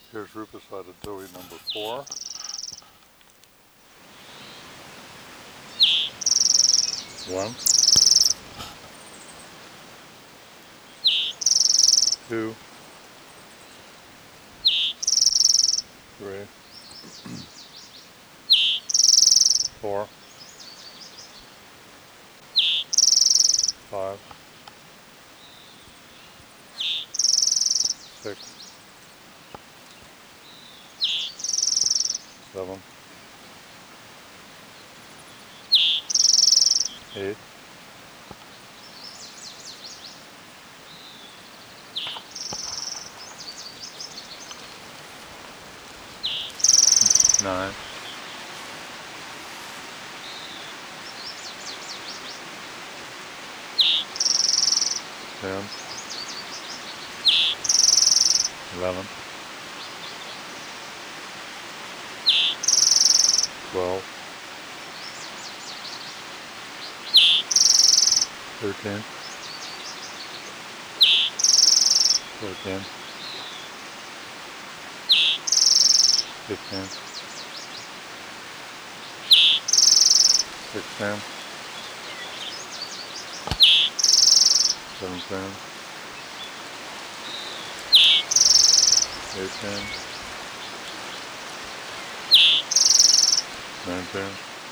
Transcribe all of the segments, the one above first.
Here's Rufus Ratatouille number 4. 1, 2, 3, 4, 5, 6, 7, 8, 9, 10, 11, 12, 13, 14, 15, 16, 17, 18, 19,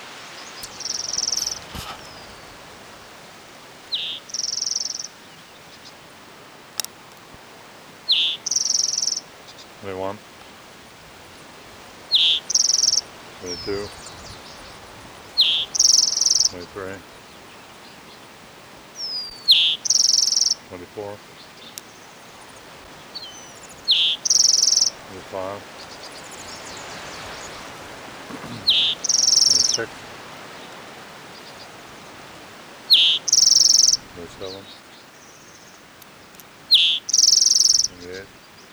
21, 22, 23, 24, 25, 26, 27, 28,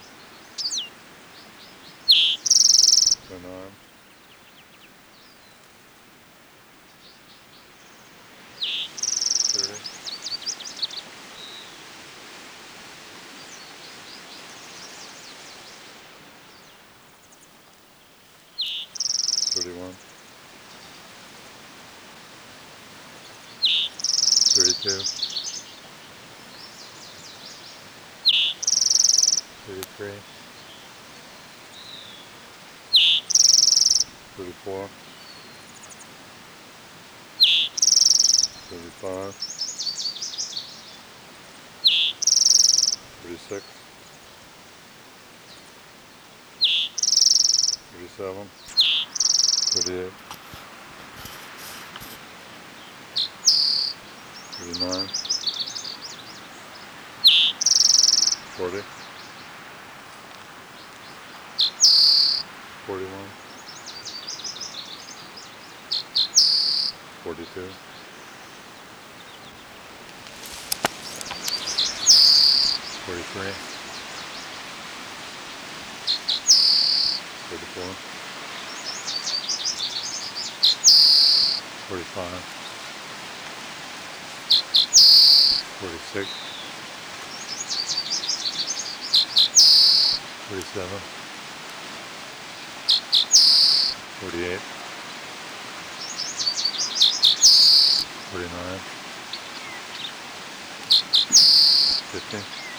29, 30, 31, 32, 33, 34, 35, 36, 37, 38, 39, 40, 41, 42, 43, 44, 45, 46, 47, 48, 49, 50,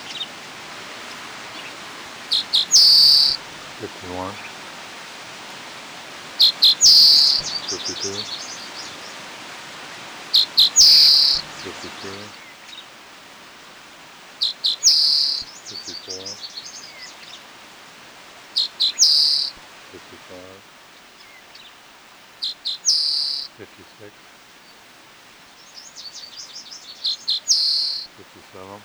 51, 52, 53, 54, 55, 56, 57,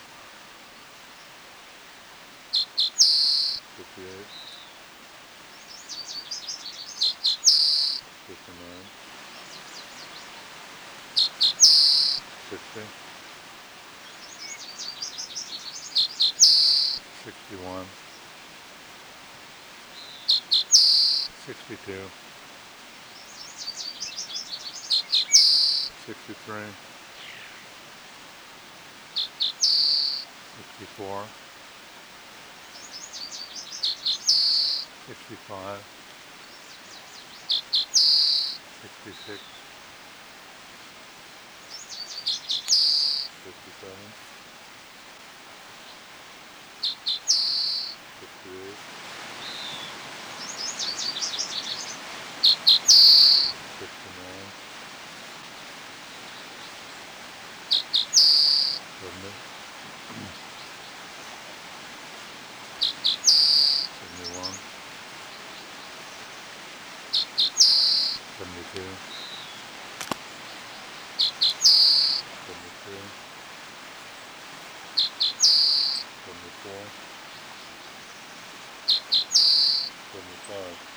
58, 59, 60, 61, 62, 63, 64, 65, 66, 57, 58, 59, 70, 71, 72, 73, 74, 75.